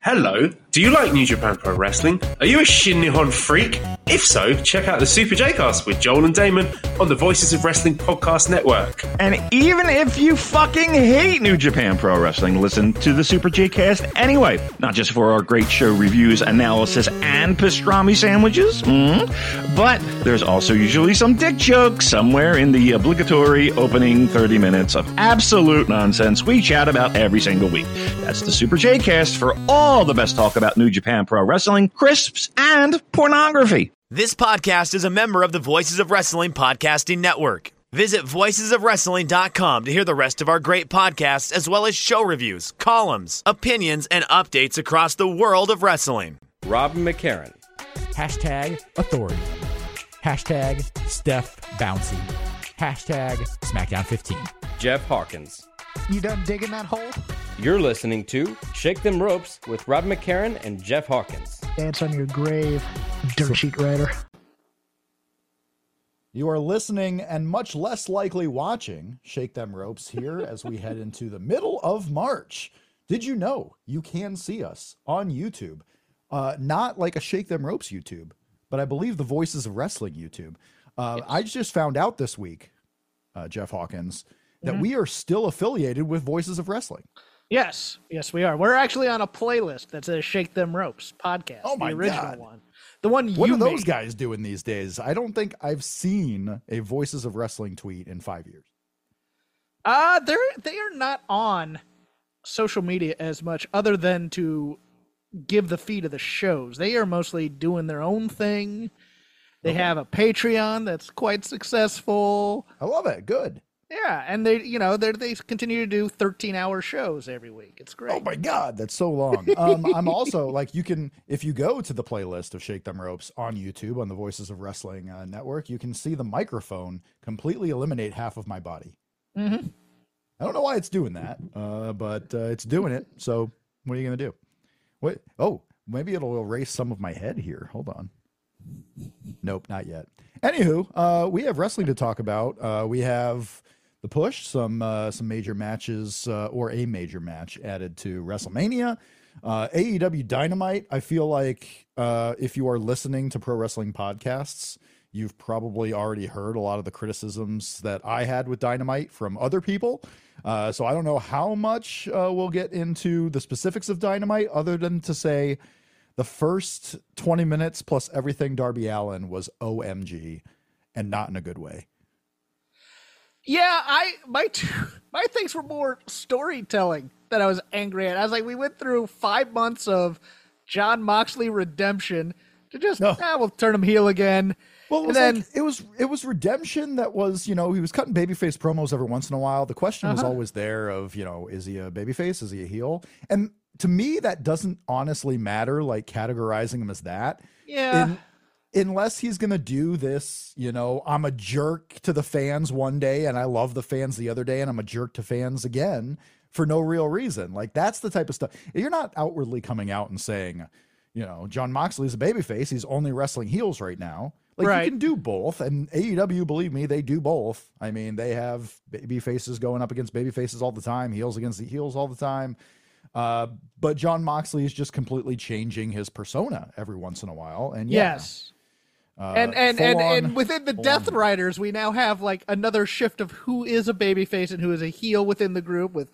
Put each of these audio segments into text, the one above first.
Hello, do you like New Japan Pro Wrestling? Are you a Shin Nihon freak? If so, check out the Super J-Cast with Joel and Damon on the Voices of Wrestling Podcast Network. And even if you fucking hate New Japan Pro Wrestling, listen to the Super J-Cast anyway. Not just for our great show reviews, analysis, and pastrami sandwiches, but there's also usually some dick jokes somewhere in the obligatory opening 30 minutes of absolute nonsense we chat about every single week. That's the Super J-Cast for all the best talk about New Japan Pro Wrestling, crisps, and pornography. This podcast is a member of the Voices of Wrestling Podcasting Network. Visit voicesofwrestling.com to hear the rest of our great podcasts, as well as show reviews, columns, opinions, and updates across the world of wrestling. Rob McCarran. Hashtag authority. Hashtag Steph Bouncy. Hashtag SmackDown 15. Jeff Hawkins. You done digging that hole? You're listening to Shake Them Ropes with Rob McCarran and Jeff Hawkins. Dance on your grave, dirt sheet writer. You are listening and much less likely watching Shake Them Ropes here as we head into the middle of March. Did you know you can see us on YouTube? Not like a Shake Them Ropes YouTube, but I believe the Voices of Wrestling YouTube. I just found out this week, Jeff Hawkins, that we are still affiliated with Voices of Wrestling. Yes, we are. We're actually on a playlist that says Shake Them Ropes podcast. Oh my the original God. one. The one What you are those made. guys doing these days? I don't think I've seen a Voices of Wrestling tweet in 5 years. They are not on social media as much, other than to give the feed of the shows. They are mostly doing their own thing. They have a Patreon that's quite successful. I love it. Good. Yeah, and they continue to do 13-hour shows every week. It's great. Oh my God, that's so long. I'm also like, if you go to the playlist of Shake Them Ropes on YouTube on the Voices of Wrestling network, you can see the microphone completely eliminate half of my body. Mm-hmm. I don't know why it's doing that, but it's doing it. So what are you gonna do? What? Oh, maybe it'll erase some of my head here. Hold on. Nope, not yet. Anywho, we have wrestling to talk about. We have the push, some major matches, or a major match added to WrestleMania. AEW Dynamite. I feel like if you are listening to pro wrestling podcasts, you've probably already heard a lot of the criticisms that I had with Dynamite from other people. So I don't know how much we'll get into the specifics of Dynamite, other than to say the first 20 minutes plus everything Darby Allin was OMG, and not in a good way. Yeah, my things were more storytelling that I was angry at. I was like, we went through 5 months of Jon Moxley redemption to just we'll turn him heel again. Well, it was then it was redemption that was, he was cutting babyface promos every once in a while. The question was always there of, is he a babyface? Is he a heel? And to me, that doesn't honestly matter, like categorizing him as that. Yeah. Unless he's going to do this, I'm a jerk to the fans one day and I love the fans the other day and I'm a jerk to fans again for no real reason. Like, that's the type of stuff. You're not outwardly coming out and saying, Jon Moxley's a babyface. He's only wrestling heels right now. Like, right. You can do both. And AEW, believe me, they do both. I mean, they have baby faces going up against baby faces all the time, heels against the heels all the time. But Jon Moxley is just completely changing his persona every once in a while. And yes. And within the Death Riders, we now have like another shift of who is a babyface and who is a heel within the group, with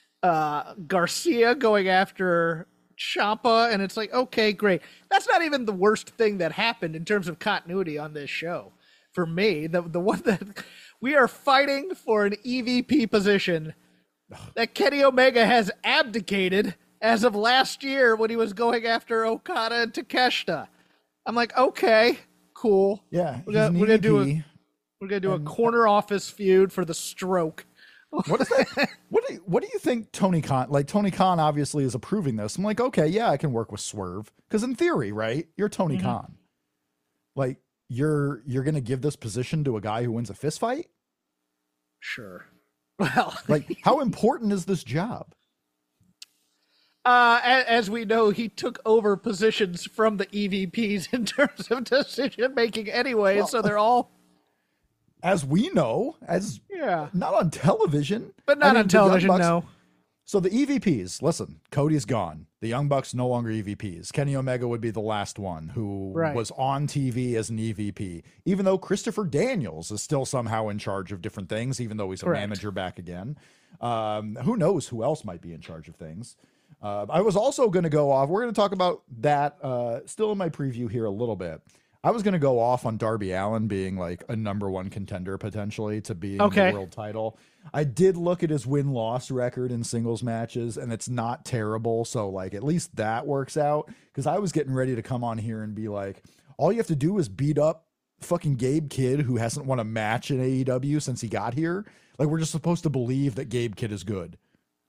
Garcia going after Ciampa, and it's like, okay, great. That's not even the worst thing that happened in terms of continuity on this show. For me, the one that we are fighting for an EVP position that Kenny Omega has abdicated as of last year when he was going after Okada and Takeshita. I'm like, okay, cool. Yeah, we're gonna do a corner office feud for the Stroke. What is that? What do you think Tony Khan? Like, Tony Khan obviously is approving this. I'm like, okay, yeah, I can work with Swerve, because in theory, right, you're Tony Khan. Like, you're gonna give this position to a guy who wins a fist fight? Sure. Well, like, how important is this job? As we know, he took over positions from the EVPs in terms of decision making anyway, so they're all, as we know, not on television, but not on television. No, So the EVPs, listen, Cody's gone. The Young Bucks no longer EVPs. Kenny Omega would be the last one who was on TV as an EVP, even though Christopher Daniels is still somehow in charge of different things, even though he's a manager back again. Who knows who else might be in charge of things. I was also going to go off. We're going to talk about that still in my preview here a little bit. I was going to go off on Darby Allin being like a number one contender potentially to be in the world title. I did look at his win-loss record in singles matches, and it's not terrible. So like at least that works out, because I was getting ready to come on here and be like, all you have to do is beat up fucking Gabe Kidd, who hasn't won a match in AEW since he got here. Like, we're just supposed to believe that Gabe Kidd is good.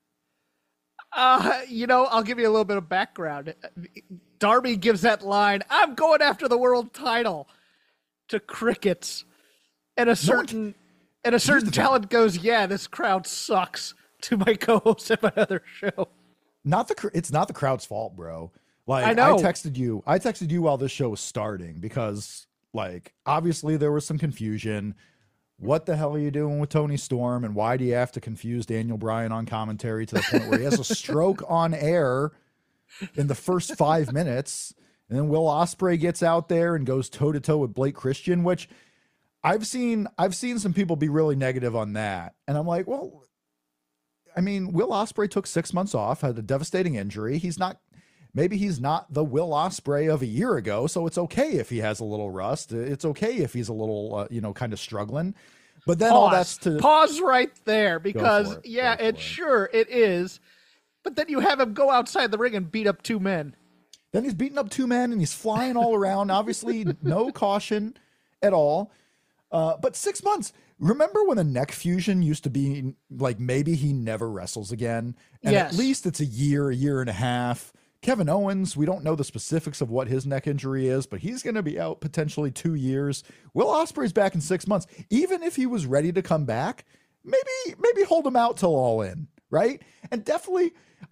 I'll give you a little bit of background. Darby gives that line, "I'm going after the world title," to crickets, and a certain talent goes, "Yeah, this crowd sucks," to my co-host at my other show. It's not the crowd's fault, bro. Like, I know. I texted you while this show was starting because, like, obviously there was some confusion. What the hell are you doing with Tony Storm, and why do you have to confuse Daniel Bryan on commentary to the point where he has a stroke on air in the first 5 minutes? And then Will Ospreay gets out there and goes toe to toe with Blake Christian, which I've seen some people be really negative on that. And I'm like, well, I mean, Will Ospreay took 6 months off, had a devastating injury. Maybe he's not the Will Ospreay of a year ago, so it's okay if he has a little rust. It's okay if he's a little, kind of struggling. But then all that's to pause right there, because it is. But then you have him go outside the ring and beat up two men. Then he's beating up two men and he's flying all around. Obviously, no caution at all. But 6 months. Remember when the neck fusion used to be like maybe he never wrestles again? And at least it's a year and a half. Kevin Owens, we don't know the specifics of what his neck injury is, but he's going to be out potentially 2 years. Will Ospreay's back in 6 months. Even if he was ready to come back, maybe hold him out till All In, right? And definitely,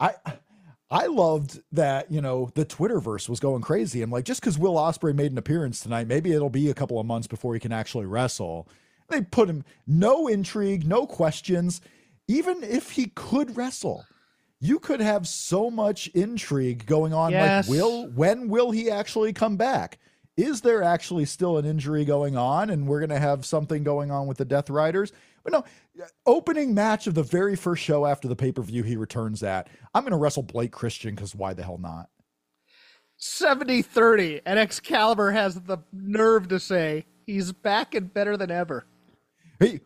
I loved that, the Twitterverse was going crazy. I'm like, just because Will Ospreay made an appearance tonight, maybe it'll be a couple of months before he can actually wrestle. They put him, no intrigue, no questions. Even if he could wrestle, you could have so much intrigue going on. Yes. Like, when will he actually come back? Is there actually still an injury going on? And we're going to have something going on with the Death Riders. But no, opening match of the very first show after the pay-per-view he returns at, I'm going to wrestle Blake Christian, because why the hell not? 70-30, and Excalibur has the nerve to say he's back and better than ever. He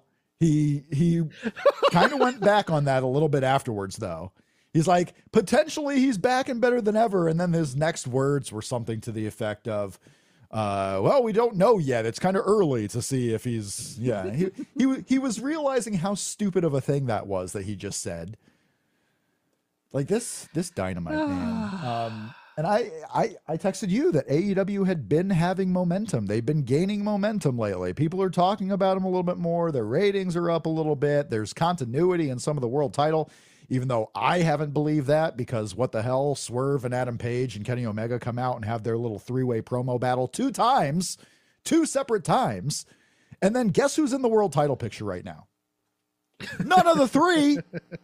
kind of went back on that a little bit afterwards, though. He's like, potentially he's back and better than ever. And then his next words were something to the effect of, well, we don't know yet. It's kind of early to see if he's, he was realizing how stupid of a thing that was that he just said. Like this Dynamite, man. And I texted you that AEW had been having momentum. They've been gaining momentum lately. People are talking about them a little bit more. Their ratings are up a little bit. There's continuity in some of the world title, even though I haven't believed that, because what the hell, Swerve and Adam Page and Kenny Omega come out and have their little three-way promo battle 2 separate times. And then guess who's in the world title picture right now? None of the three.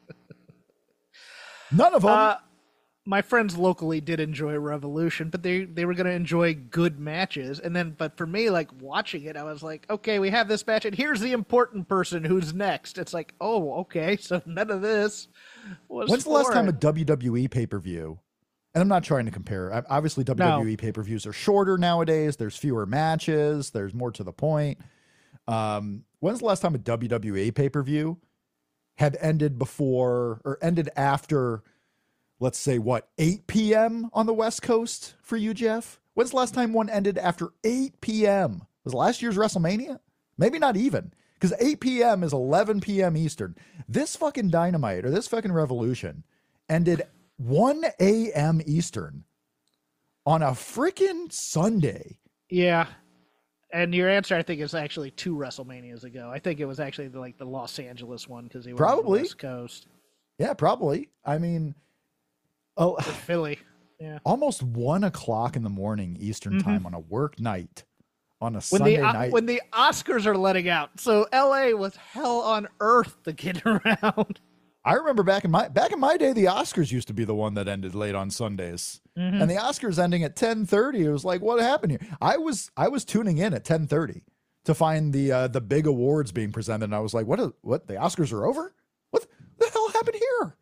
None of them. My friends locally did enjoy Revolution, but they were going to enjoy good matches. But for me, like, watching it, I was like, okay, we have this match, and here's the important person who's next. It's like, oh, okay, so none of this was When's the last time a WWE pay-per-view, and I'm not trying to compare, obviously WWE pay-per-views are shorter nowadays, there's fewer matches, there's more to the point. When's the last time a WWE pay-per-view had ended before, or ended after, let's say, 8 p.m. on the West Coast for you, Jeff? When's the last time one ended after 8 p.m.? Was it last year's WrestleMania? Maybe not even, because 8 p.m. is 11 p.m. Eastern. This fucking Dynamite, or this fucking Revolution, ended 1 a.m. Eastern on a freaking Sunday. Yeah. And your answer, I think, is actually 2 WrestleManias ago. I think it was actually like the Los Angeles one, because they were on the West Coast. Yeah, probably. I mean, Philly. Yeah. Almost 1 o'clock in the morning Eastern time on a work night, on a Sunday night. When the Oscars are letting out. So LA was hell on earth to get around. I remember back in my day, the Oscars used to be the one that ended late on Sundays, and the Oscars ending at 10:30. It was like, what happened here? I was tuning in at 10:30 to find the big awards being presented, and I was like, what? The Oscars are over? What the hell happened here?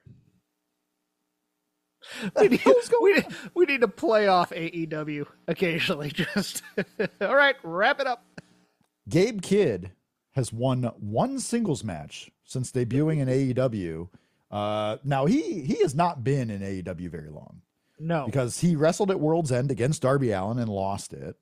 We need to play off AEW occasionally. Just all right, wrap it up. Gabe Kidd has won one singles match since debuting in AEW. Now he has not been in AEW very long. No, because he wrestled at World's End against Darby Allin and lost it.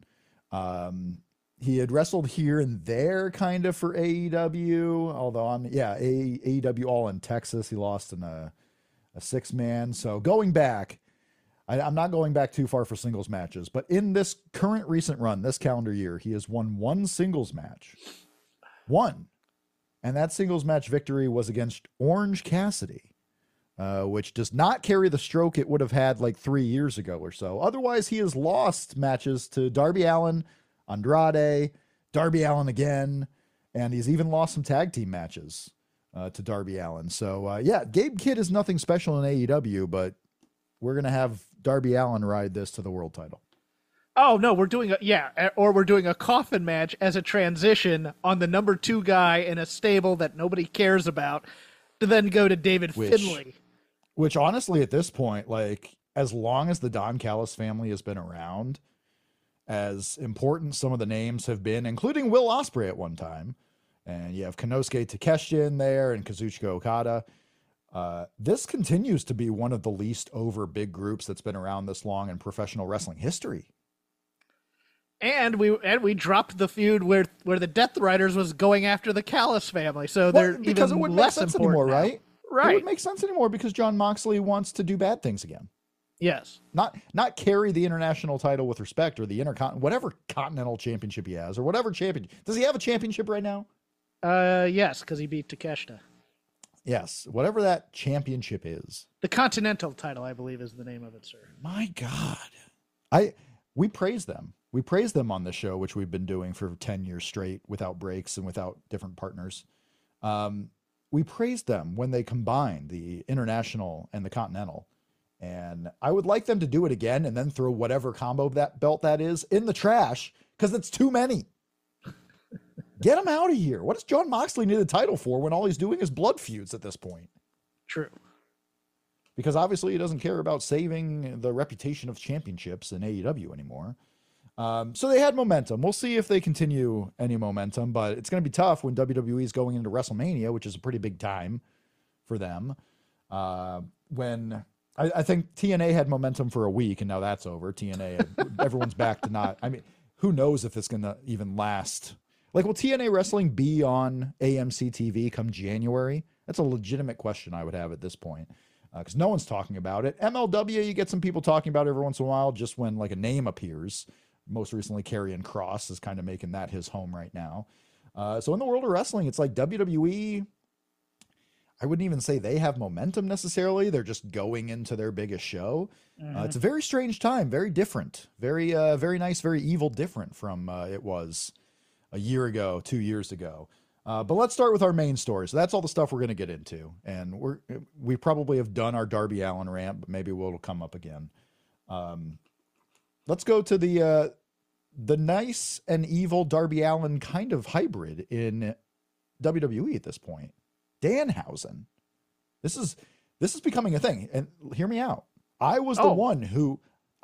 He had wrestled here and there kind of for AEW, although AEW All in Texas. He lost in a 6-man. So going back, I'm not going back too far for singles matches, but in this current recent run, this calendar year, he has won one singles match. One. And that singles match victory was against Orange Cassidy, which does not carry the stroke it would have had like 3 years ago or so. Otherwise, he has lost matches to Darby Allin, Andrade, Darby Allin again, and he's even lost some tag team matches to Darby Allin. So, Gabe Kidd is nothing special in AEW, but we're going to have Darby Allin ride this to the world title. Oh, no, we're doing a coffin match as a transition on the number 2 guy in a stable that nobody cares about to then go to David Finlay. Which honestly, at this point, like, as long as the Don Callis family has been around, as important some of the names have been, including Will Ospreay at one time, and you have Konosuke Takeshita in there and Kazuchika Okada, this continues to be one of the least over big groups that's been around this long in professional wrestling history. And we dropped the feud where the Death Riders was going after the Callis family, so they're because even it wouldn't less make sense important anymore, now. right? Right. It wouldn't make sense anymore because Jon Moxley wants to do bad things again. Yes. Not carry the international title with respect, or the whatever continental championship he has, or whatever champion. Does he have a championship right now? Yes, because he beat Takeshita. Yes, whatever that championship is. The Continental title, I believe, is the name of it, sir. My God. We praise them. We praise them on the show, which we've been doing for 10 years straight without breaks and without different partners. We praise them when they combine the international and the continental. And I would like them to do it again and then throw whatever combo belt that is in the trash, because it's too many. Get him out of here. What does Jon Moxley need a title for when all he's doing is blood feuds at this point? True. Because obviously he doesn't care about saving the reputation of championships in AEW anymore. So they had momentum. We'll see if they continue any momentum, but it's going to be tough when WWE is going into WrestleMania, which is a pretty big time for them. When I think TNA had momentum for a week, and now that's over. TNA, everyone's back to not. I mean, who knows if it's going to even last? Like, will TNA Wrestling be on AMC TV come January? That's a legitimate question I would have at this point, because no one's talking about it. MLW, you get some people talking about it every once in a while, just when like a name appears. Most recently, Karrion Kross is kind of making that his home right now. So in the world of wrestling, it's like WWE, I wouldn't even say they have momentum necessarily. They're just going into their biggest show. It's a very strange time, very different, very nice, very evil, different from it was a year ago, 2 years ago. But let's start with our main story. So that's all the stuff we're going to get into. And we probably have done our Darby Allin rant, but maybe it'll come up again. Let's go to the nice and evil Darby Allin kind of hybrid in WWE at this point. Danhausen. This is becoming a thing. And hear me out. I was the one who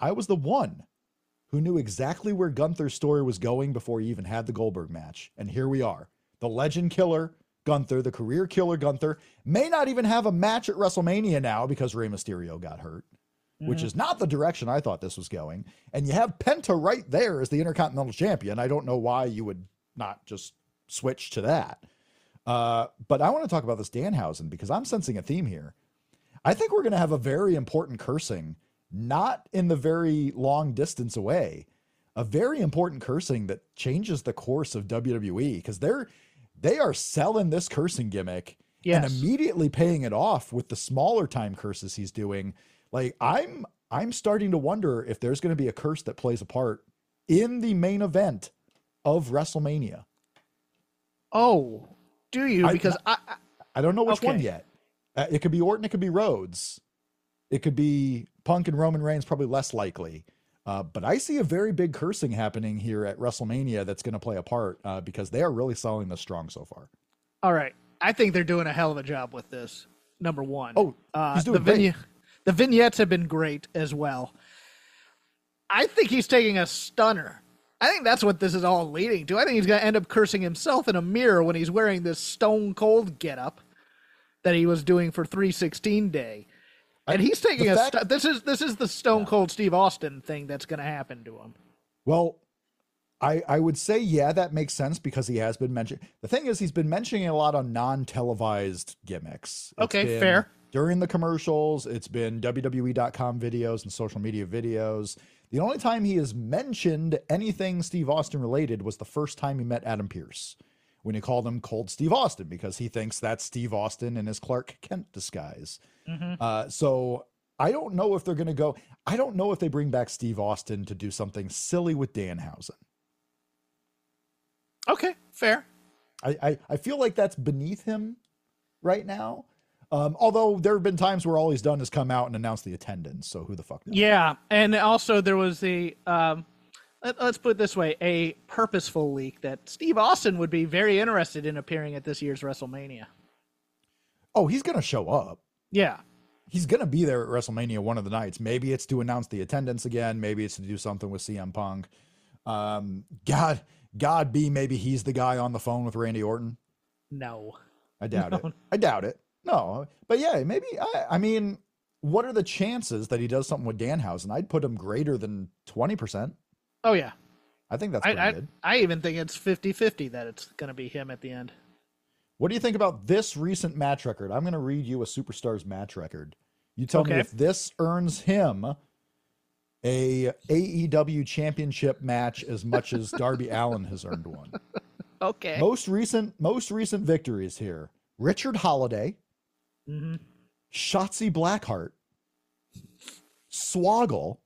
knew exactly where Gunther's story was going before he even had the Goldberg match. And here we are. The legend killer Gunther, the career killer Gunther, may not even have a match at WrestleMania now because Rey Mysterio got hurt, which is not the direction I thought this was going. And you have Penta right there as the Intercontinental Champion. I don't know why you would not just switch to that. But I want to talk about this Danhausen because I'm sensing a theme here. I think we're going to have a very important cursing, not in the very long distance away, a very important cursing that changes the course of WWE, because they are selling this cursing gimmick and immediately paying it off with the smaller time curses he's doing. Like, I'm starting to wonder if there's going to be a curse that plays a part in the main event of WrestleMania. Oh, do you? Because I don't know which one yet. It could be Orton. It could be Rhodes. It could be Punk and Roman Reigns, probably less likely. But I see a very big cursing happening here at WrestleMania that's going to play a part because they are really selling this strong so far. All right. I think they're doing a hell of a job with this, number one. Oh, he's doing great. The vignettes have been great as well. I think he's taking a stunner. I think that's what this is all leading to. I think he's going to end up cursing himself in a mirror when he's wearing this Stone Cold getup that he was doing for 316 Day. And he's taking this is the Stone Cold Steve Austin thing that's going to happen to him. Well, I would say, yeah, that makes sense because he has been mentioned. The thing is, he's been mentioning a lot on non-televised gimmicks. Okay, fair. During the commercials, it's been WWE.com videos and social media videos. The only time he has mentioned anything Steve Austin related was the first time he met Adam Pearce, when he called him Cold Steve Austin, because he thinks that's Steve Austin in his Clark Kent disguise. Mm-hmm. So I don't know if they're going to go. I don't know if they bring back Steve Austin to do something silly with Danhausen. Okay, fair. I feel like that's beneath him right now. Although there have been times where all he's done is come out and announce the attendance. So who the fuck knows? Yeah. And also there was let's put it this way, a purposeful leak that Steve Austin would be very interested in appearing at this year's WrestleMania. Oh, he's going to show up. Yeah. He's going to be there at WrestleMania one of the nights. Maybe it's to announce the attendance again. Maybe it's to do something with CM Punk. God be maybe he's the guy on the phone with Randy Orton. No. I doubt it. I doubt it. No. But yeah, maybe. I mean, what are the chances that he does something with Danhausen? I'd put him greater than 20%. Oh, yeah. I think that's pretty good. I even think it's 50-50 that it's going to be him at the end. What do you think about this recent match record? I'm going to read you a Superstars match record. You tell me if this earns him a AEW championship match as much as Darby Allin has earned one. Okay. Most recent victories here. Richard Holiday, Shotzi Blackheart, Swoggle,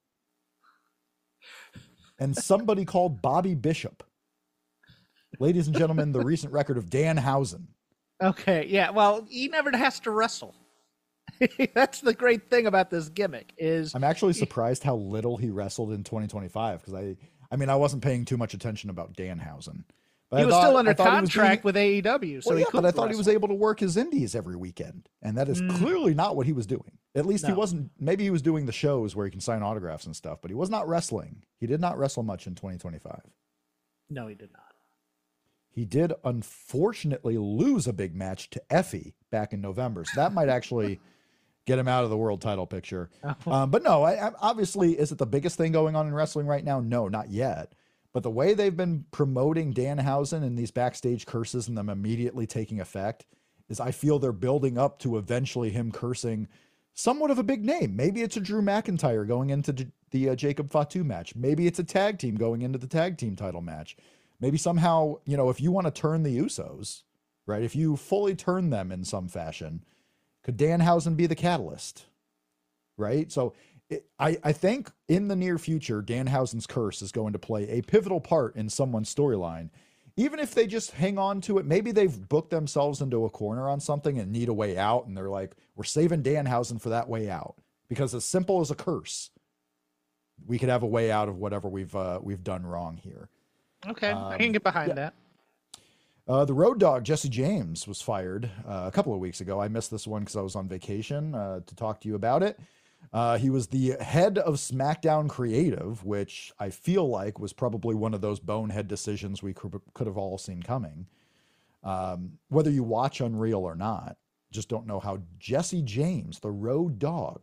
and somebody called Bobby Bishop. Ladies and gentlemen, the recent record of Danhausen. Okay, yeah. Well, he never has to wrestle. That's the great thing about this gimmick is I'm actually surprised how little he wrestled in 2025 because I wasn't paying too much attention about Danhausen. But he was still under contract with AEW, so but I thought he was able to work his indies every weekend, and that is clearly not what he was doing. At least he wasn't. Maybe he was doing the shows where he can sign autographs and stuff, but he was not wrestling. He did not wrestle much in 2025. No, he did not. He did, unfortunately, lose a big match to Effie back in November, so that might actually get him out of the world title picture. But no, obviously, is it the biggest thing going on in wrestling right now? No, not yet. But the way they've been promoting Danhausen and these backstage curses and them immediately taking effect is I feel they're building up to eventually him cursing somewhat of a big name. Maybe it's a Drew McIntyre going into the Jacob Fatu match. Maybe it's a tag team going into the tag team title match. Maybe somehow, if you want to turn the Usos, right? If you fully turn them in some fashion, could Danhausen be the catalyst, right? So I think in the near future, Danhausen's curse is going to play a pivotal part in someone's storyline. Even if they just hang on to it, maybe they've booked themselves into a corner on something and need a way out. And they're like, we're saving Danhausen for that way out. Because as simple as a curse, we could have a way out of whatever we've done wrong here. Okay, I can get behind that. The Road Dogg, Jesse James, was fired a couple of weeks ago. I missed this one because I was on vacation to talk to you about it. He was the head of SmackDown Creative, which I feel like was probably one of those bonehead decisions we could have all seen coming. Whether you watch Unreal or not, just don't know how Jesse James, the Road Dogg,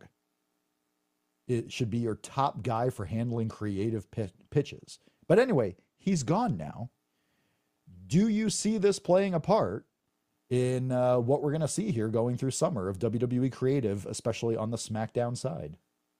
it should be your top guy for handling creative pitches. But anyway, he's gone now. Do you see this playing a part in what we're going to see here going through summer of WWE Creative, especially on the SmackDown side?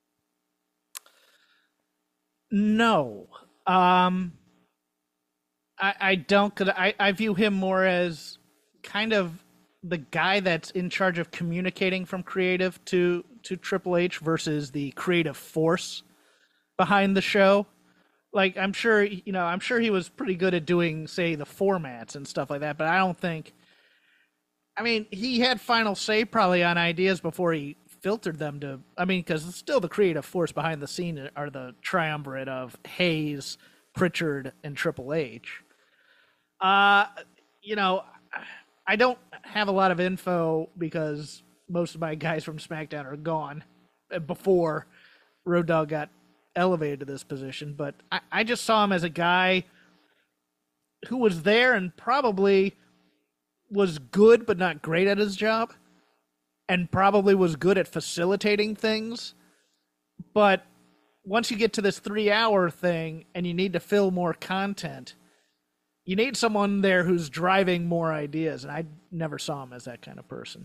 No. I don't, because I view him more as kind of the guy that's in charge of communicating from creative to Triple H versus the creative force behind the show. Like, I'm sure he was pretty good at doing, say, the formats and stuff like that, but I I mean, he had final say probably on ideas before he filtered them to, I mean, because still the creative force behind the scene are the triumvirate of Hayes, Pritchard, and Triple H. You know, I don't have a lot of info because most of my guys from SmackDown are gone before Road Dogg got elevated to this position, but I just saw him as a guy who was there and probably was good but not great at his job, and probably was good at facilitating things. But once you get to this 3-hour thing and you need to fill more content, you need someone there who's driving more ideas, and I never saw him as that kind of person.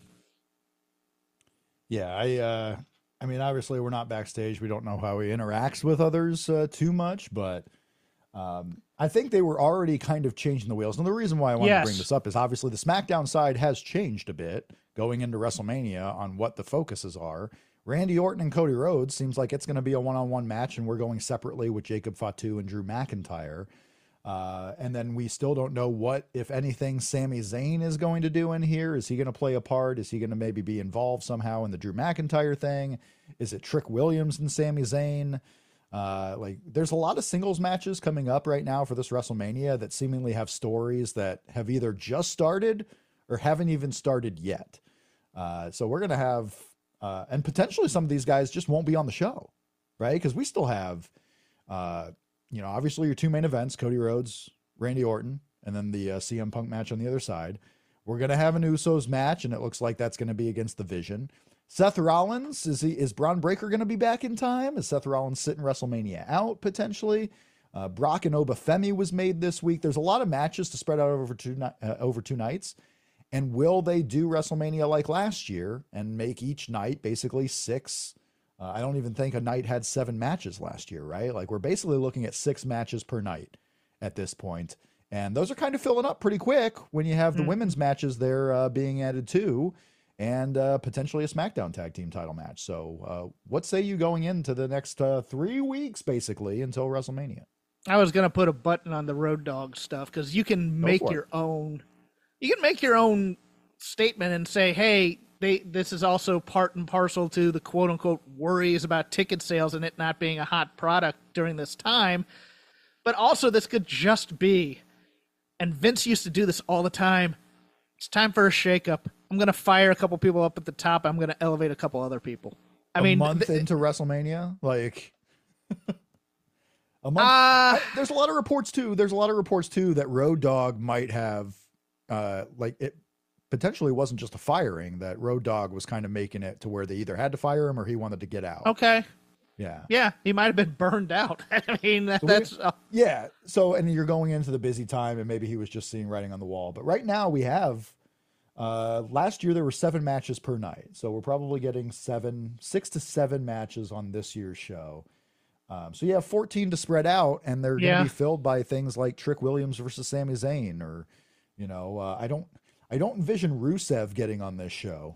Yeah, I mean, obviously we're not backstage. We don't know how he interacts with others too much, but I think they were already kind of changing the wheels. And the reason why I wanted to bring this up is obviously the SmackDown side has changed a bit going into WrestleMania on what the focuses are. Randy Orton and Cody Rhodes seems like it's going to be a one-on-one match, and we're going separately with Jacob Fatu and Drew McIntyre. And then we still don't know what, if anything, Sami Zayn is going to do in here. Is he going to play a part? Is he going to maybe be involved somehow in the Drew McIntyre thing? Is it Trick Williams and Sami Zayn? Like, there's a lot of singles matches coming up right now for this WrestleMania that seemingly have stories that have either just started or haven't even started yet. So we're going to have, and potentially some of these guys just won't be on the show, right? Because we still have, you know, obviously your two main events, Cody Rhodes, Randy Orton, and then the CM Punk match on the other side. We're going to have an Usos match, and it looks like that's going to be against the Vision. Seth Rollins, is Braun Breaker going to be back in time? Is Seth Rollins sitting WrestleMania out potentially? Brock and Obafemi was made this week. There's a lot of matches to spread out over two nights. And will they do WrestleMania like last year and make each night basically 6? I don't even think a night had 7 matches last year, right? Like, we're basically looking at 6 matches per night at this point. And those are kind of filling up pretty quick when you have the women's matches there being added too, and potentially a SmackDown tag team title match. So what say you going into the next 3 weeks, basically, until WrestleMania? I was going to put a button on the Road Dogg stuff because you can make your own. You can make your own statement and say, hey, this is also part and parcel to the quote-unquote worries about ticket sales and it not being a hot product during this time. But also this could just be, and Vince used to do this all the time, it's time for a shakeup. I'm going to fire a couple people up at the top. I'm going to elevate a couple other people. I mean, a month into WrestleMania? Like, a month? There's a lot of reports, too. There's a lot of reports, too, that Road Dogg might have, like, it potentially wasn't just a firing, that Road Dogg was kind of making it to where they either had to fire him or he wanted to get out. Okay. Yeah. Yeah, he might have been burned out. I mean, that's... Yeah, so, and you're going into the busy time, and maybe he was just seeing writing on the wall. But right now we have, last year there were 7 matches per night. So we're probably getting 6 to 7 matches on this year's show. So you have 14 to spread out, and they're going to be filled by things like Trick Williams versus Sami Zayn, or, you know, I don't envision Rusev getting on this show.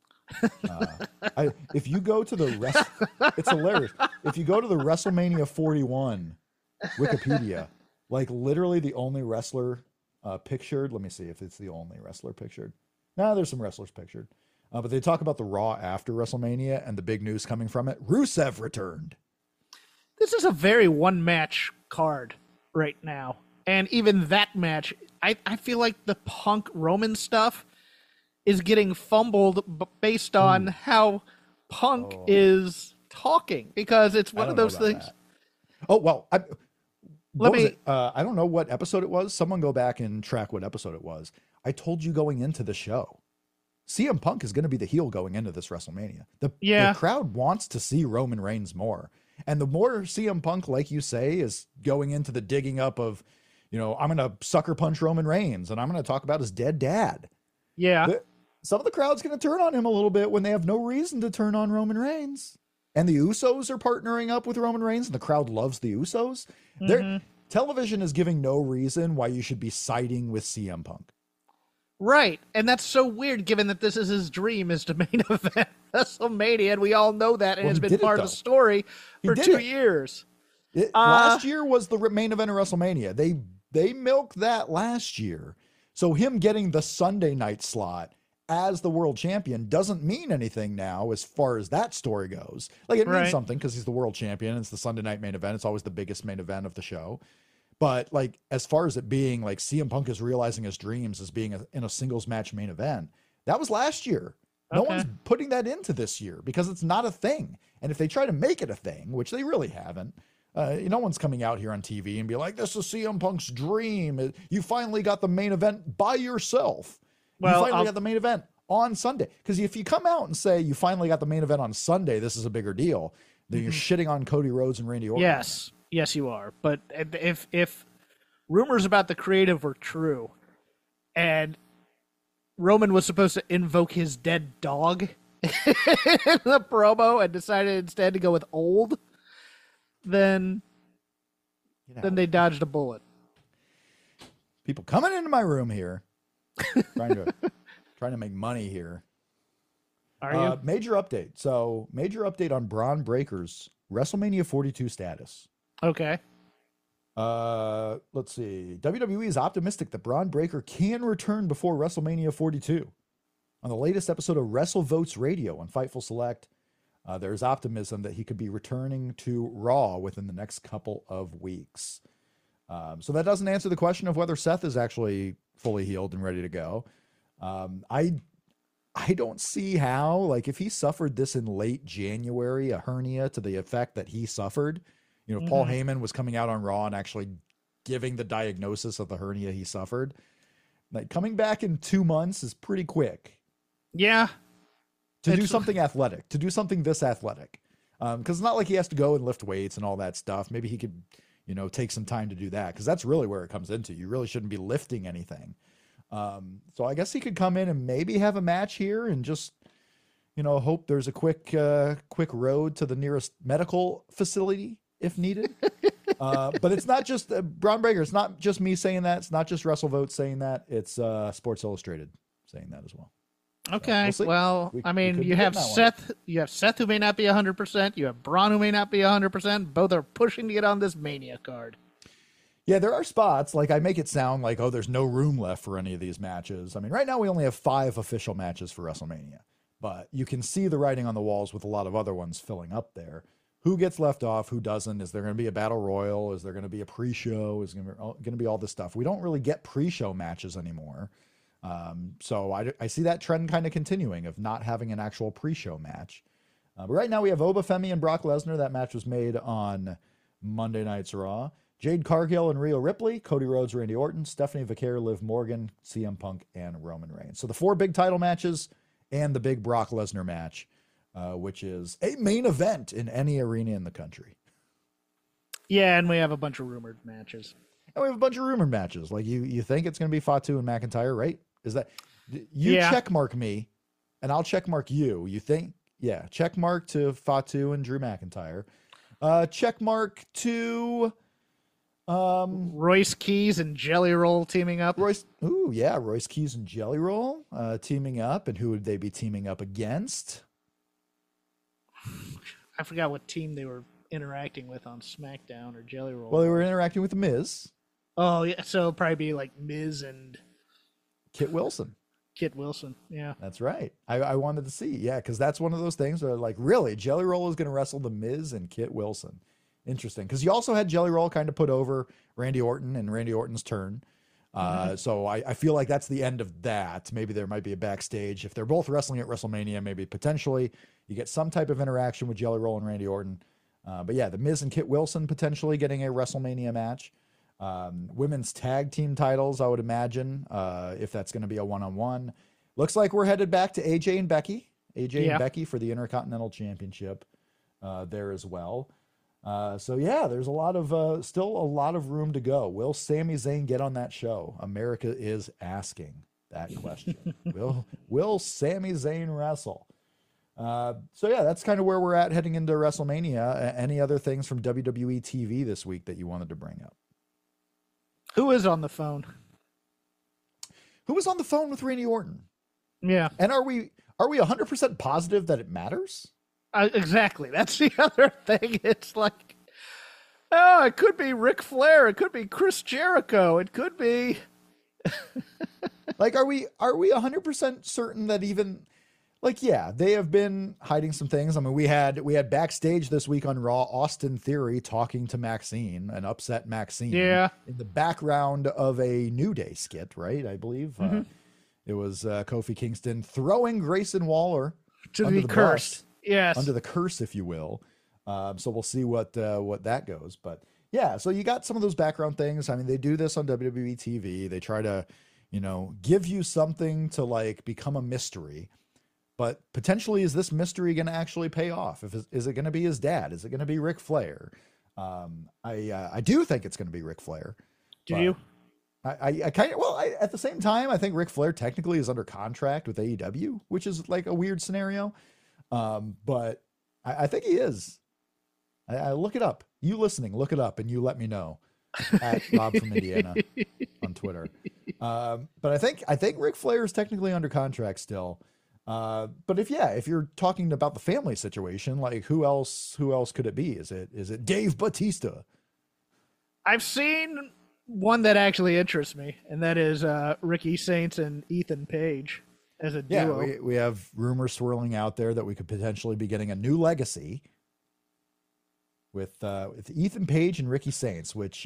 If you go to the it's hilarious. If you go to the WrestleMania 41 Wikipedia, like literally the only wrestler pictured. Let me see if it's the only wrestler pictured. No, there's some wrestlers pictured. But they talk about the Raw after WrestleMania and the big news coming from it. Rusev returned. This is a very one-match card right now. And even that match, I feel like the Punk Roman stuff is getting fumbled based on how Punk is talking, because it's one of those things. That. Oh, well, I don't know what episode it was. Someone go back and track what episode it was. I told you going into the show, CM Punk is going to be the heel going into this WrestleMania. The crowd wants to see Roman Reigns more. And the more CM Punk, like you say, is going into the digging up of, you know, I'm going to sucker punch Roman Reigns and I'm going to talk about his dead dad. Yeah. Some of the crowd's going to turn on him a little bit when they have no reason to turn on Roman Reigns. And the Usos are partnering up with Roman Reigns, and the crowd loves the Usos. Television is giving no reason why you should be siding with CM Punk. Right. And that's so weird, given that this is his dream, is to main event WrestleMania, and we all know that, and it's been part of the story for 2 years. Last year was the main event of WrestleMania. They milked that last year. So him getting the Sunday night slot as the world champion doesn't mean anything now as far as that story goes. Like, it means something because he's the world champion. It's the Sunday night main event. It's always the biggest main event of the show. But like, as far as it being like CM Punk is realizing his dreams as being in a singles match main event, that was last year. No one's putting that into this year because it's not a thing. And if they try to make it a thing, which they really haven't, no one's coming out here on TV and be like, this is CM Punk's dream. You finally got the main event by yourself. Well, you finally got the main event on Sunday. Because if you come out and say you finally got the main event on Sunday, this is a bigger deal, then you're shitting on Cody Rhodes and Randy Orton. Yes, you are. But if rumors about the creative were true, and Roman was supposed to invoke his dead dog in the promo and decided instead to go with old, then they dodged a bullet. People coming into my room here. trying to make money here. Are you? Major update. So, major update on Braun Breaker's WrestleMania 42 status. Okay. Let's see. WWE is optimistic that Braun Breaker can return before WrestleMania 42. On the latest episode of WrestleVotes Radio on Fightful Select, there's optimism that he could be returning to Raw within the next couple of weeks. So that doesn't answer the question of whether Seth is actually fully healed and ready to go. I don't see how, like, if he suffered this in late January, a hernia to the effect that he suffered, Paul Heyman was coming out on Raw and actually giving the diagnosis of the hernia he suffered. Like, coming back in 2 months is pretty quick. Yeah. To do something athletic, to do something this athletic. Because it's not like he has to go and lift weights and all that stuff. Maybe he could, take some time to do that, because that's really where it comes into. You really shouldn't be lifting anything. So I guess he could come in and maybe have a match here and just, hope there's a quick road to the nearest medical facility if needed. But it's not just Braun Breaker. It's not just me saying that. It's not just WrestleVote saying that. It's Sports Illustrated saying that as well. Okay. So well, you have Seth. You have Seth who may not be 100%. You have Braun who may not be 100%. Both are pushing to get on this Mania card. Yeah, there are spots. Like, I make it sound like, there's no room left for any of these matches. I mean, right now we only have 5 official matches for WrestleMania, but you can see the writing on the walls with a lot of other ones filling up there. Who gets left off? Who doesn't? Is there going to be a battle royal? Is there going to be a pre-show? Is there going to be all this stuff? We don't really get pre-show matches anymore. So I see that trend kind of continuing of not having an actual pre-show match. But right now we have Oba Femi and Brock Lesnar. That match was made on Monday Night's Raw. Jade Cargill and Rhea Ripley, Cody Rhodes, Randy Orton, Stephanie Vaquer, Liv Morgan, CM Punk, and Roman Reigns. So the 4 big title matches and the big Brock Lesnar match, which is a main event in any arena in the country. Yeah, and we have a bunch of rumored matches. And we have a bunch of rumored matches. Like, you think it's going to be Fatu and McIntyre, right? Is that you check mark me and I'll check mark you. You think? Yeah. Check mark to Fatu and Drew McIntyre. Check mark to Royce Keys and Jelly Roll teaming up. Royce Keys and Jelly Roll teaming up. And who would they be teaming up against? I forgot what team they were interacting with on SmackDown or Jelly Roll. Well, they were interacting with The Miz. Oh, yeah. So it'll probably be like Miz and Kit Wilson. Yeah. That's right. I wanted to see. Yeah, because that's one of those things where, like, really, Jelly Roll is going to wrestle The Miz and Kit Wilson. Interesting. Because you also had Jelly Roll kind of put over Randy Orton and Randy Orton's turn. So I feel like that's the end of that. Maybe there might be a backstage. If they're both wrestling at WrestleMania, maybe potentially you get some type of interaction with Jelly Roll and Randy Orton. But yeah, The Miz and Kit Wilson potentially getting a WrestleMania match. Women's tag team titles, I would imagine, if that's going to be a one-on-one. Looks like we're headed back to AJ and Becky. And Becky for the Intercontinental Championship there as well. So yeah, there's a lot of still a lot of room to go. Will Sami Zayn get on that show? America is asking that question. Will Sami Zayn wrestle? So yeah, that's kind of where we're at heading into WrestleMania. Any other things from WWE TV this week that you wanted to bring up? Who is on the phone? Who was on the phone with Randy Orton? Yeah. And are we 100% positive that it matters? Exactly. That's the other thing. It's like, it could be Ric Flair. It could be Chris Jericho. It could be. Like, are we 100% certain that even, like, yeah, they have been hiding some things. I mean, we had backstage this week on Raw, Austin Theory talking to Maxine, an upset Maxine, in the background of a New Day skit, right? I believe it was Kofi Kingston throwing Grayson Waller to the curse, under the curse, if you will. So we'll see what that goes, but yeah. So you got some of those background things. I mean, they do this on WWE TV. They try to, give you something to like become a mystery. But potentially, is this mystery going to actually pay off? Is it going to be his dad? Is it going to be Ric Flair? I do think it's going to be Ric Flair. Do you? I kind of, at the same time, I think Ric Flair technically is under contract with AEW, which is like a weird scenario. But I think he is. I look it up. You listening, look it up, and you let me know at Rob from Indiana on Twitter. But I think Ric Flair is technically under contract still. But if you're talking about the family situation, like who else could it be? Is it Dave Bautista? I've seen one that actually interests me, and that is Ricky Saints and Ethan Page as a duo. Yeah, we have rumors swirling out there that we could potentially be getting a new legacy with Ethan Page and Ricky Saints, which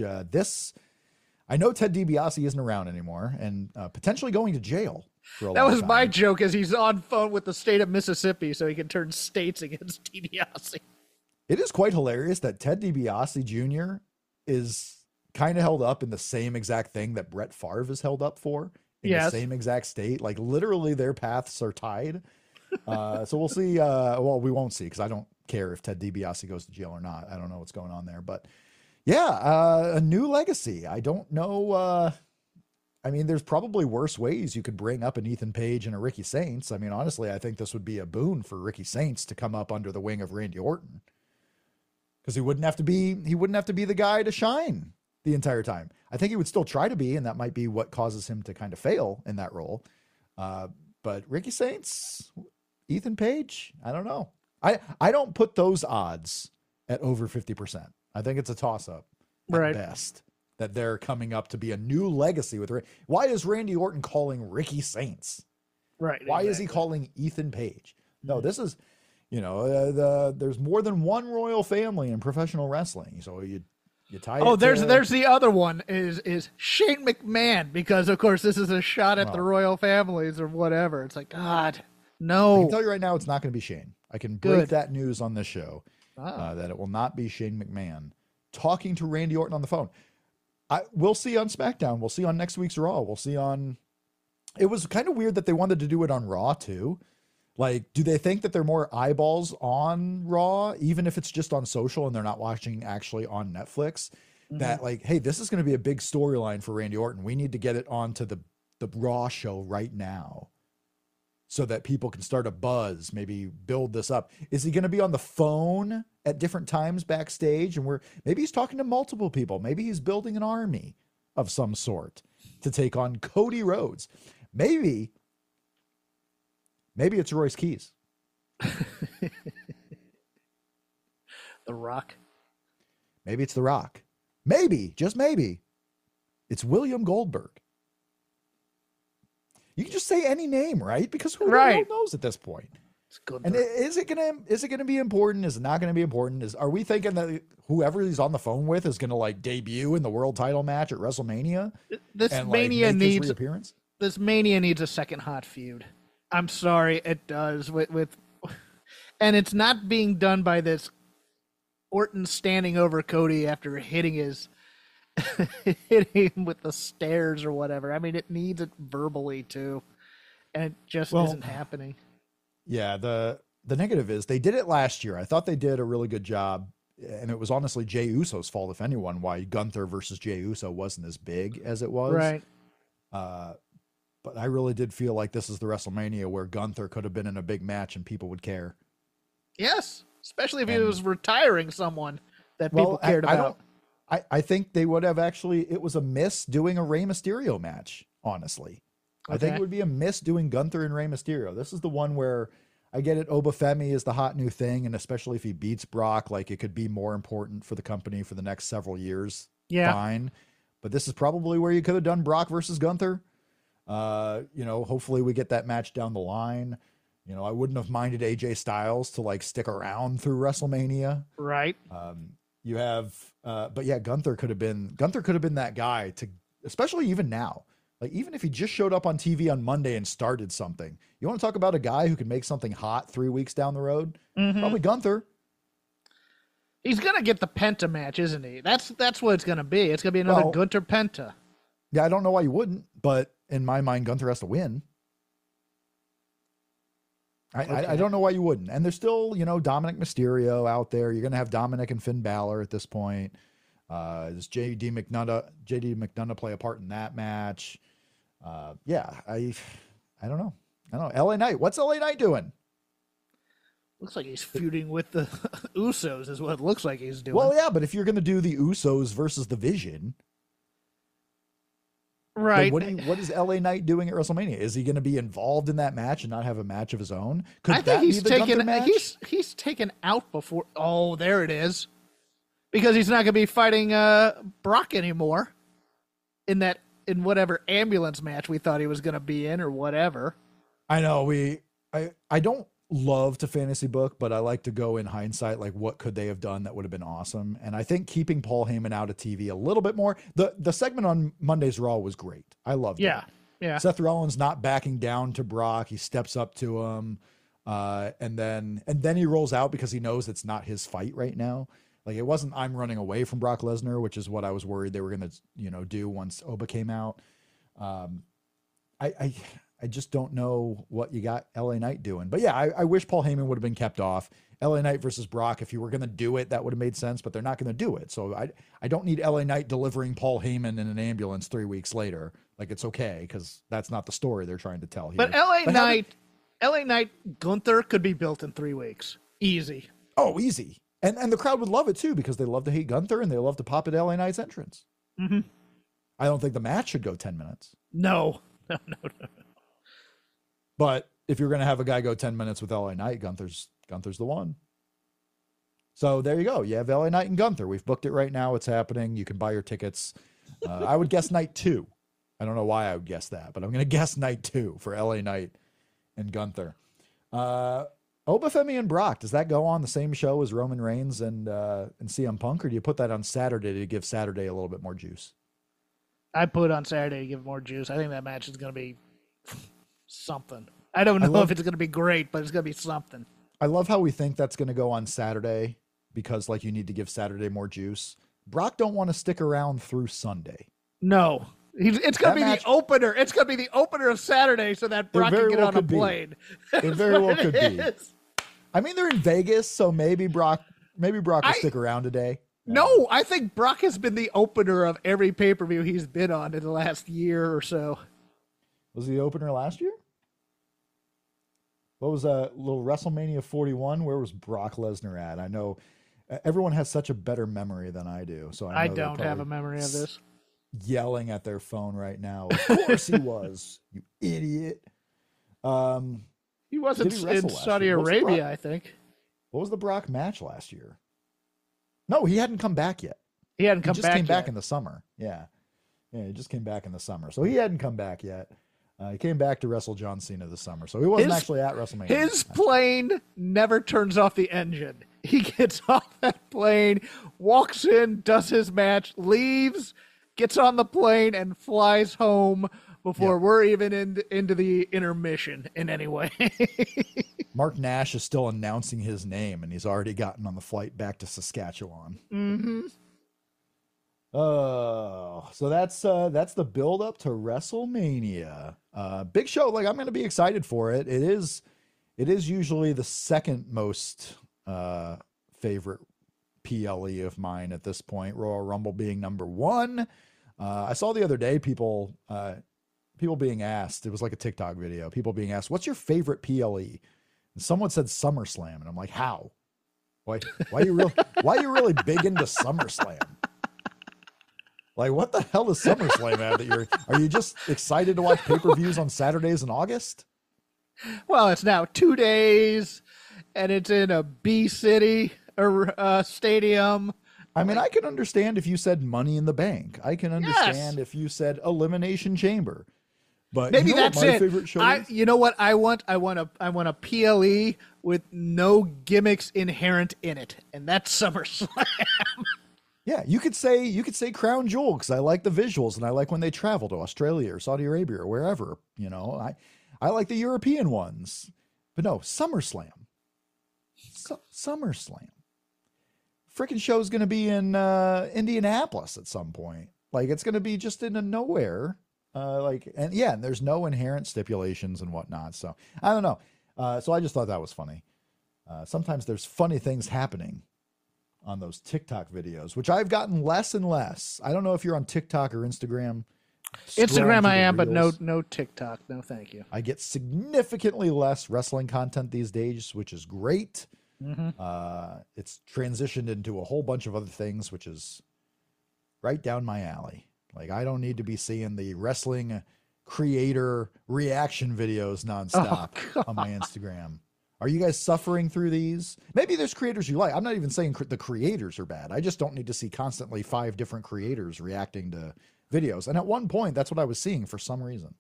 I know Ted DiBiase isn't around anymore and potentially going to jail. That was my joke, as he's on phone with the state of Mississippi so he can turn states against DiBiase. It is quite hilarious that Ted DiBiase Jr. is kind of held up in the same exact thing that Brett Favre is held up for in the same exact state. Like literally their paths are tied. So we'll see. Well, we won't see because I don't care if Ted DiBiase goes to jail or not. I don't know what's going on there, but yeah, a new legacy. I don't know. I mean, there's probably worse ways you could bring up an Ethan Page and a Ricky Saints. I mean, honestly, I think this would be a boon for Ricky Saints to come up under the wing of Randy Orton, because he wouldn't have to be the guy to shine the entire time. I think he would still try to be, and that might be what causes him to kind of fail in that role. But Ricky Saints, Ethan Page, I don't know. I don't put those odds at over 50%. I think it's a toss-up at best that they're coming up to be a new legacy with. Why is Randy Orton calling Ricky Saints? Right. Why is he calling Ethan Page? No, this is, there's more than one royal family in professional wrestling. So you tie it. There's the other one is Shane McMahon, because of course this is a shot at the royal families or whatever. It's like, God, no. I can tell you right now, it's not going to be Shane. I can break that news on this show, that it will not be Shane McMahon talking to Randy Orton on the phone. We'll see on SmackDown. We'll see on next week's Raw. We'll see on. It was kind of weird that they wanted to do it on Raw too. Like, do they think that they're more eyeballs on Raw, even if it's just on social and they're not watching actually on Netflix? Mm-hmm. That like, hey, this is going to be a big storyline for Randy Orton. We need to get it onto the Raw show right now, so that people can start a buzz, maybe build this up. Is he going to be on the phone at different times backstage? And maybe he's talking to multiple people. Maybe he's building an army of some sort to take on Cody Rhodes. Maybe it's Royce Keys. The Rock. Maybe it's The Rock. Maybe, just maybe, it's William Goldberg. You can just say any name, right? Because who knows at this point? And is it gonna be important? Is it not gonna be important? Are we thinking that whoever he's on the phone with is gonna like debut in the world title match at WrestleMania? This Mania needs a second hot feud. I'm sorry, it does with and it's not being done by this Orton standing over Cody after hitting him with the stairs or whatever. I mean, it needs it verbally too, and it just isn't happening. Yeah, the negative is they did it last year. I thought they did a really good job, and it was honestly Jey Uso's fault, if anyone, why Gunther versus Jey Uso wasn't as big as it was. Right. But I really did feel like this is the WrestleMania where Gunther could have been in a big match and people would care. Yes, especially if he was retiring someone that people cared about. I think they would have actually, it was a miss doing a Rey Mysterio match, honestly. Okay. I think it would be a miss doing Gunther and Rey Mysterio. This is the one where I get it. Obafemi is the hot new thing. And especially if he beats Brock, like it could be more important for the company for the next several years. Yeah. Fine. But this is probably where you could have done Brock versus Gunther. Hopefully we get that match down the line. I wouldn't have minded AJ Styles to like stick around through WrestleMania. Right. You have, but yeah, Gunther could have been that guy to, especially even now, like even if he just showed up on TV on Monday and started something. You want to talk about a guy who can make something hot 3 weeks down the road? Mm-hmm. Probably Gunther. He's gonna get the Penta match, isn't he? That's what it's gonna be. It's gonna be another Gunther Penta. Yeah, I don't know why you wouldn't, but in my mind, Gunther has to win. I don't know why you wouldn't. And there's still, Dominic Mysterio out there. You're going to have Dominic and Finn Balor at this point. Does JD McDonough play a part in that match? I don't know. LA Knight. What's LA Knight doing? Looks like he's feuding with the Usos is what it looks like he's doing. Well, yeah, but if you're going to do the Usos versus the Vision... Right. What is LA Knight doing at WrestleMania? Is he going to be involved in that match and not have a match of his own? I think he's taken out before. Oh, there it is. Because he's not going to be fighting Brock anymore in whatever ambulance match we thought he was going to be in or whatever. I know I don't love to fantasy book, but I like to go in hindsight, like what could they have done that would have been awesome. And I think keeping Paul Heyman out of TV a little bit more. The segment on Monday's Raw was great. I loved it. Yeah. Seth Rollins not backing down to Brock. He steps up to him. And then he rolls out because he knows it's not his fight right now. Like it wasn't, I'm running away from Brock Lesnar, which is what I was worried they were going to, do once Oba came out. I just don't know what you got LA Knight doing. But yeah, I wish Paul Heyman would have been kept off. LA Knight versus Brock, if you were going to do it, that would have made sense, but they're not going to do it. So I don't need LA Knight delivering Paul Heyman in an ambulance 3 weeks later. Like it's okay, because that's not the story they're trying to tell here. But LA Knight Gunther could be built in 3 weeks. Easy. Oh, easy. And the crowd would love it too, because they love to hate Gunther and they love to pop at LA Knight's entrance. Mm-hmm. I don't think the match should go 10 minutes. No. But if you're going to have a guy go 10 minutes with LA Knight, Gunther's the one. So there you go. You have LA Knight and Gunther. We've booked it right now. It's happening. You can buy your tickets. I would guess night 2. I don't know why I would guess that, but I'm going to guess night 2 for LA Knight and Gunther. Obafemi and Brock, does that go on the same show as Roman Reigns and CM Punk, or do you put that on Saturday to give Saturday a little bit more juice? I put it on Saturday to give it more juice. I think that match is going to be something. I don't know if it's going to be great, but it's going to be something. I love how we think that's going to go on Saturday because you need to give Saturday more juice. Brock don't want to stick around through Sunday. No. It's going to be the opener. It's going to be the opener of Saturday so that Brock can get on a plane. It very well could be. I mean, they're in Vegas, so maybe Brock will stick around today. No, I think Brock has been the opener of every pay-per-view he's been on in the last year or so. Was he the opener last year? What was that little WrestleMania 41? Where was Brock Lesnar at? I know everyone has such a better memory than I do. So I don't have a memory of this. Yelling at their phone right now. Of course he was, you idiot. He wasn't in Saudi Arabia, I think. What was the Brock match last year? No, he hadn't come back yet. He just came back in the summer. Yeah. Yeah, he just came back in the summer. So he hadn't come back yet. He came back to wrestle John Cena this summer. So he wasn't actually at WrestleMania. His plane never turns off the engine. He gets off that plane, walks in, does his match, leaves, gets on the plane, and flies home before we're even into the intermission in any way. Mark Nash is still announcing his name, and he's already gotten on the flight back to Saskatchewan. Mm-hmm. So that's the build up to WrestleMania. Big show. Like, I'm going to be excited for it. It is usually the second most favorite PLE of mine at this point. Royal Rumble being number 1. I saw the other day people being asked. It was like a TikTok video. People being asked, "What's your favorite PLE?" And someone said SummerSlam, and I'm like, "How? Why are you really big into SummerSlam?" Like, what the hell is SummerSlam at? Are you just excited to watch pay-per-views on Saturdays in August? Well, it's now 2 days, and it's in a B city or stadium. I mean, I can understand if you said Money in the Bank. I can understand if you said Elimination Chamber. But maybe you know that's what my it. favorite show is? You know what I want? I want a PLE with no gimmicks inherent in it, and that's SummerSlam. Yeah, you could say Crown Jewel because I like the visuals and I like when they travel to Australia or Saudi Arabia or wherever. You know, I like the European ones, but no, SummerSlam. SummerSlam. Freaking show is going to be in Indianapolis at some point. Like it's going to be just into nowhere. And there's no inherent stipulations and whatnot. So I don't know. So I just thought that was funny. Sometimes there's funny things happening on those TikTok videos, which I've gotten less and less. I don't know if you're on TikTok or Instagram. Instagram I am, but no TikTok. No, thank you. I get significantly less wrestling content these days, which is great. Mm-hmm. It's transitioned into a whole bunch of other things, which is right down my alley. Like I don't need to be seeing the wrestling creator reaction videos nonstop on my Instagram. Are you guys suffering through these? Maybe there's creators you like. I'm not even saying the creators are bad. I just don't need to see constantly 5 different creators reacting to videos. And at one point, that's what I was seeing for some reason.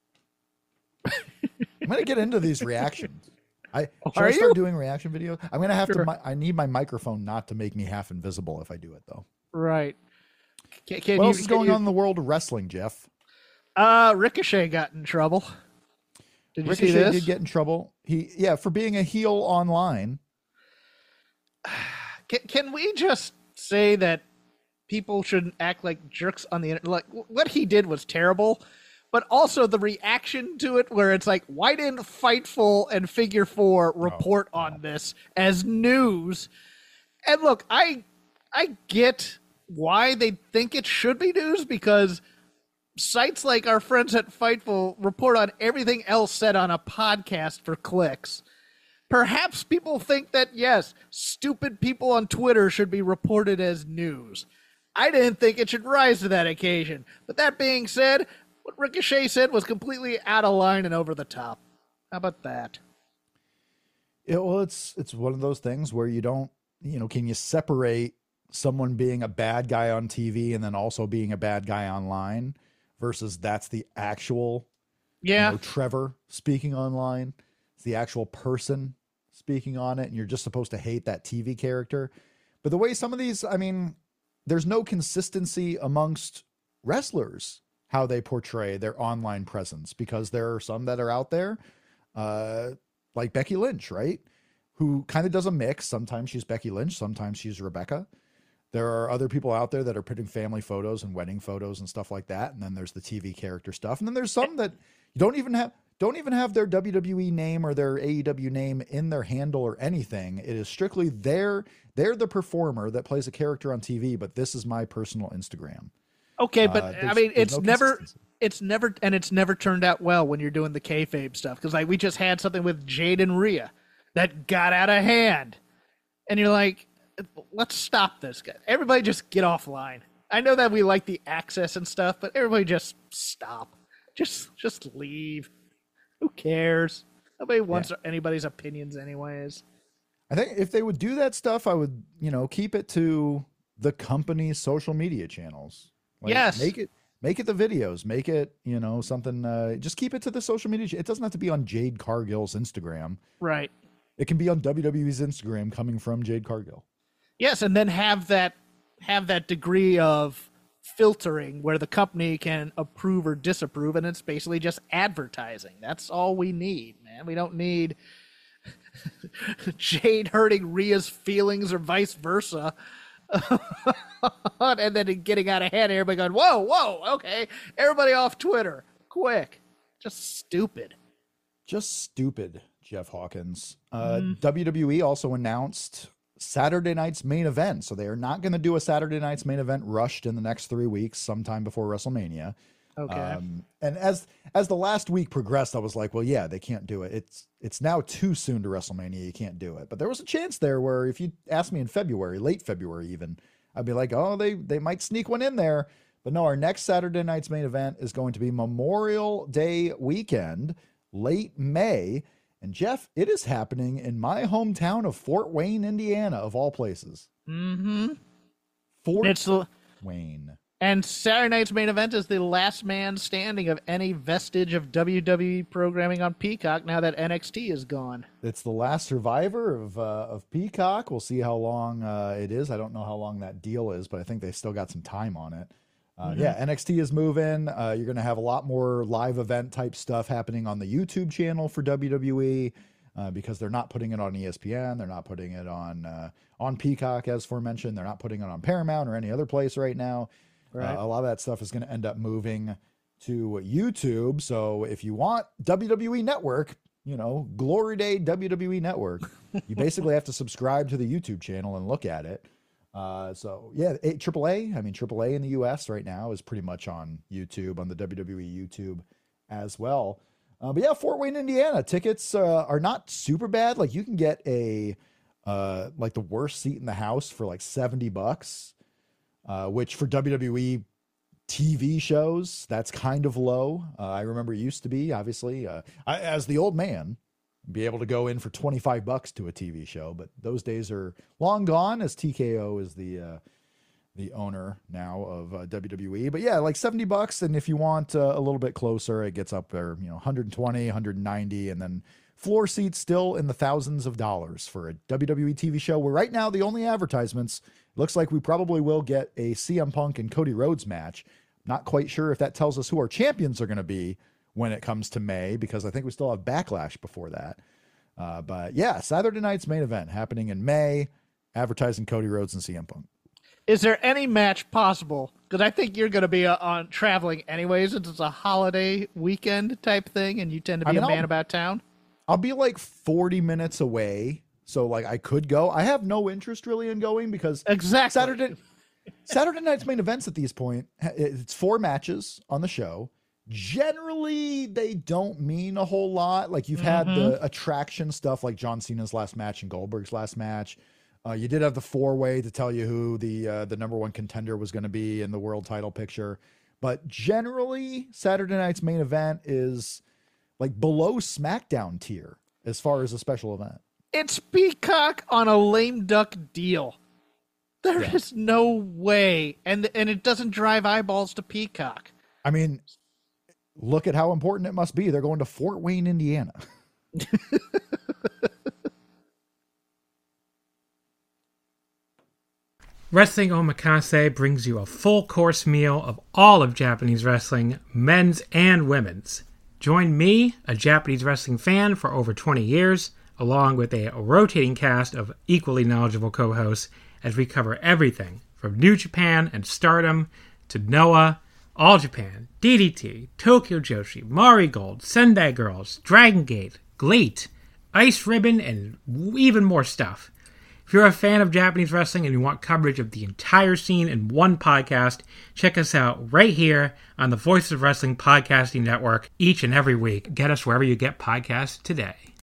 I'm going to get into these reactions. Should I start doing reaction videos? I'm going to have to, I need my microphone not to make me half invisible if I do it though. Right. What else is going on in the world of wrestling, Jeff? Ricochet got in trouble. Did you see this? Ricochet did get in trouble. For being a heel online. Can we just say that people shouldn't act like jerks on the internet? Like what he did was terrible, but also the reaction to it, where it's like, why didn't Fightful and Figure 4 report on this as news? And look, I get why they think it should be news, because sites like our friends at Fightful report on everything else said on a podcast for clicks. Perhaps people think that, yes, stupid people on Twitter should be reported as news. I didn't think it should rise to that occasion. But that being said, what Ricochet said was completely out of line and over the top. How about that? Yeah, well, it's one of those things where you don't, can you separate someone being a bad guy on TV and then also being a bad guy online versus that's the actual, Trevor speaking online. It's the actual person speaking on it. And you're just supposed to hate that TV character. But the way some of these, there's no consistency amongst wrestlers, how they portray their online presence, because there are some that are out there, like Becky Lynch, right? Who kind of does a mix. Sometimes she's Becky Lynch. Sometimes she's Rebecca. There are other people out there that are putting family photos and wedding photos and stuff like that. And then there's the TV character stuff. And then there's some that don't even have their WWE name or their AEW name in their handle or anything. It is strictly they're the performer that plays a character on TV, but this is my personal Instagram. Okay, but it's never turned out well when you're doing the kayfabe stuff. Because we just had something with Jade and Rhea that got out of hand, and you're like, let's stop this, guy. Everybody just get offline. I know that we like the access and stuff, but everybody just stop. Just leave. Who cares? Nobody wants anybody's opinions anyways. I think if they would do that stuff, I would, keep it to the company's social media channels. Yes. Make it the videos, make it, something, just keep it to the social media. It doesn't have to be on Jade Cargill's Instagram. Right. It can be on WWE's Instagram coming from Jade Cargill. Yes, and then have that degree of filtering where the company can approve or disapprove, and it's basically just advertising. That's all we need, man. We don't need Jade hurting Rhea's feelings or vice versa. And then getting out of hand, everybody going, whoa, okay. Everybody off Twitter. Quick. Just stupid. Jeff Hawkins. WWE also announced Saturday night's main event. So they are not going to do a Saturday night's main event rushed in the next 3 weeks, sometime before WrestleMania. Okay. And as the last week progressed, I was like, well, yeah, they can't do it. It's now too soon to WrestleMania. You can't do it. But there was a chance there where if you asked me in February, late February even, I'd be like, oh, they might sneak one in there. But no, our next Saturday night's main event is going to be Memorial Day weekend, late May. And Jeff, it is happening in my hometown of Fort Wayne, Indiana, of all places. Mm-hmm. Fort Wayne. And Saturday night's main event is the last man standing of any vestige of WWE programming on Peacock now that NXT is gone. It's the last survivor of Peacock. We'll see how long it is. I don't know how long that deal is, but I think they still got some time on it. Yeah, NXT is moving. You're going to have a lot more live event type stuff happening on the YouTube channel for WWE because they're not putting it on ESPN. They're not putting it on Peacock, as aforementioned. They're not putting it on Paramount or any other place right now. Right. A lot of that stuff is going to end up moving to YouTube. So if you want WWE Network, Glory Day WWE Network, you basically have to subscribe to the YouTube channel and look at it. So yeah, AAA. I mean, AAA in the US right now is pretty much on YouTube, on the WWE YouTube as well. But yeah, Fort Wayne, Indiana tickets are not super bad. Like you can get like the worst seat in the house for like $70. Which for WWE TV shows, that's kind of low. I remember it used to be, obviously, as the old man, be able to go in for $25 to a TV show, but those days are long gone as TKO is the owner now of WWE. But yeah, like $70, and if you want a little bit closer, it gets up there, 120, 190, and then floor seats still in the thousands of dollars for a WWE TV show, where right now the only advertisements, looks like we probably will get a CM Punk and Cody Rhodes match. Not quite sure if that tells us who our champions are going to be when it comes to May, because I think we still have Backlash before that. But yeah, Saturday night's main event happening in May, advertising Cody Rhodes and CM Punk. Is there any match possible? Because I think you're going to be on traveling anyways. It's a holiday weekend type thing, and you tend to be a man about town. I'll be like 40 minutes away, so like I could go. I have no interest really in going because Saturday night's main events at this point, it's 4 matches on the show. Generally, they don't mean a whole lot. Like you've had the attraction stuff like John Cena's last match and Goldberg's last match. You did have the 4-way to tell you who the number 1 contender was going to be in the world title picture. But generally, Saturday night's main event is like below SmackDown tier as far as a special event. It's Peacock on a lame duck deal. There is no way. And it doesn't drive eyeballs to Peacock. I mean, look at how important it must be. They're going to Fort Wayne, Indiana. Wrestling Omakase brings you a full-course meal of all of Japanese wrestling, men's and women's. Join me, a Japanese wrestling fan for over 20 years, along with a rotating cast of equally knowledgeable co-hosts, as we cover everything from New Japan and Stardom to Noah, All Japan, DDT, Tokyo Joshi, Mari Gold, Sendai Girls, Dragon Gate, GLEAT, Ice Ribbon, and even more stuff. If you're a fan of Japanese wrestling and you want coverage of the entire scene in one podcast, check us out right here on the Voices of Wrestling Podcasting Network each and every week. Get us wherever you get podcasts today.